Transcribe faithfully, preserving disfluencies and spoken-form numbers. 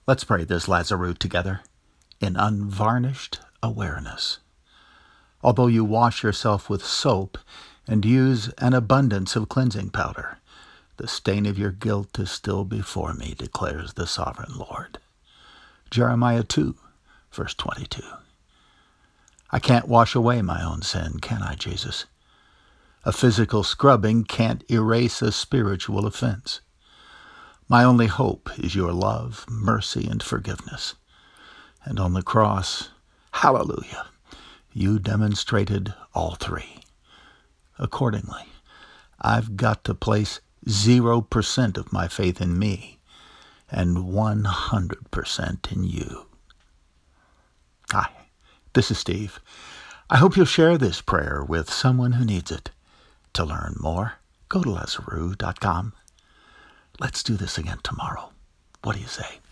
Let's pray this Lazarus together in unvarnished awareness. Although you wash yourself with soap and use an abundance of cleansing powder, the stain of your guilt is still before me, declares the sovereign Lord. Jeremiah two, verse twenty-two. I can't wash away my own sin, can I, Jesus? A physical scrubbing can't erase a spiritual offense. My only hope is your love, mercy, and forgiveness. And on the cross, hallelujah, you demonstrated all three. Accordingly, I've got to place zero percent of my faith in me and one hundred percent in you. Hi, this is Steve. I hope you'll share this prayer with someone who needs it. To learn more, go to Lazarus dot com. Let's do this again tomorrow. What do you say?